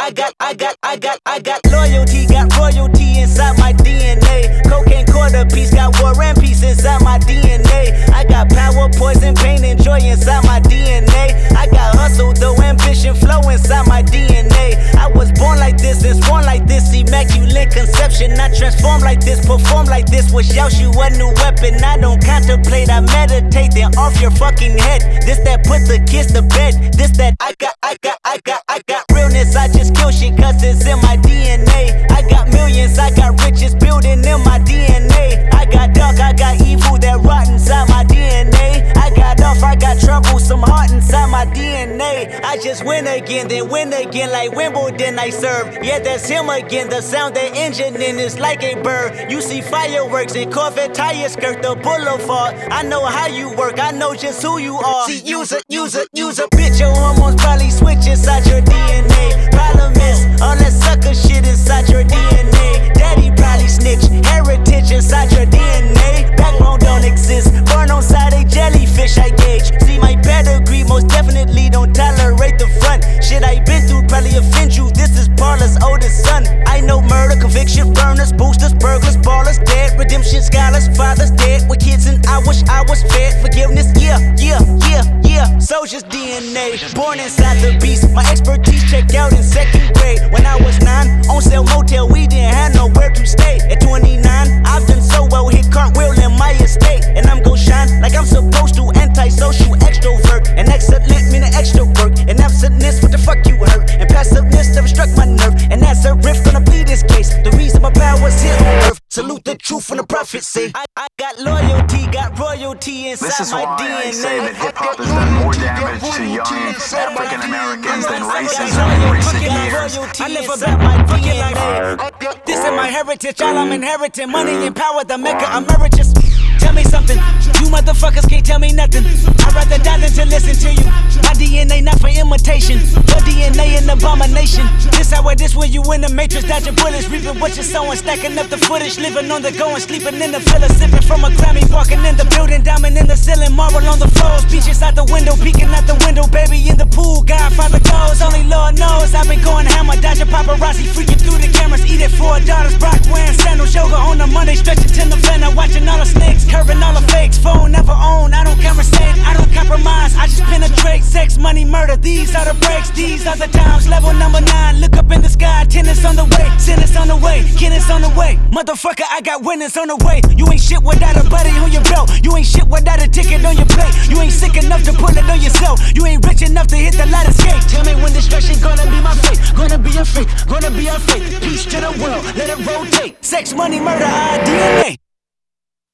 got loyalty, got royalty inside my DNA. Cocaine quarter piece, got war and peace inside my DNA. I got power, poison, pain, and joy inside my DNA. I got hustle, though ambition, flow inside my DNA. I was born like this and sworn like this, immaculate conception. I transform like this, perform like this, wish out you a new weapon. I don't contemplate, I meditate, then off your fucking head. This that put the kids to bed. This that I got realness. I just kill shit cause it's in my DNA. I got millions, I got riches building in my DNA. I got dark, I got evil that rot inside my DNA. I got off, I got trouble, some heart inside my DNA. I just win again, then win again like Wimbledon I serve. Yeah, that's him again, the sound that engine in is like a bird. You see fireworks and Corvette tires skirt the boulevard. I know how you work, I know just who you are. See, use a bitch, your hormones probably switch inside your DNA. Problem is, all that sucker shit inside your DNA. Daddy probably snitch, heritage inside your DNA. Backbone don't exist, born on side a jellyfish I gauge. See my pedigree, most definitely don't tolerate the front. Shit I been through probably offend you, this is Paula's oldest son. I know murder, conviction, burners, boosters, burglars, ballers, dead, redemption, scholars, fathers dead with kids and I wish I was fed. Forgiveness, yeah. Soldier's DNA, born inside the beast. My expertise checked out in 2nd grade. When I was 9, on sale motel, we didn't have nowhere to stay. At 29, I've done so well, hit cartwheel in my estate. And I'm gon' shine like I'm supposed to, antisocial extrovert. And excellent meaning extra work. And absentness, what the fuck you hurt? And passiveness never struck my nerve. And that's a riff, gonna plead this case. The reason my power's here on earth. Salute the truth from the prophecy. I got loyalty, got royalty inside my DNA. This is why I say that hip-hop has done more damage to young African Americans than racism in recent years. I live about my DNA. This is my heritage, all I'm inheriting. Money and power, the maker emeritus. Tell me something, you motherfuckers can't tell me nothing. I'd rather die than to listen to you. My DNA not for imitation, your DNA an abomination. This how it is when you in the matrix, dodging bullets, reaping what you're sowing, stacking up the footage, living on the go and sleeping in the villa, sipping from a Grammy, walking in the building, diamond in the ceiling, marble on the floors, beaches out the window, peeking out the window, baby in the pool, Godfather goes, only Lord knows. I've been going hammer, dodging paparazzi, freaking through the cameras, eating 4 daughters, Brock wearing sandals, yoga on a Monday, stretching to November, watching all the snakes, curving all the fakes, phone never own, I don't conversate, I don't compromise, I just penetrate, sex, money, murder, these are the breaks, these are the times, level number 9, look up in the sky, tennis on the way, sentence on the way, Kenneth on the way, motherfucker, I got winners on the way, you ain't shit without a buddy on your belt, you ain't shit without a ticket on your plate, you ain't sick enough to pull it on yourself, you ain't rich enough to hit the ladder skate, tell me when destruction gonna be my fate, gonna be a fate, gonna be a fate, peace to the world, let it rotate, sex, money, murder, our DNA.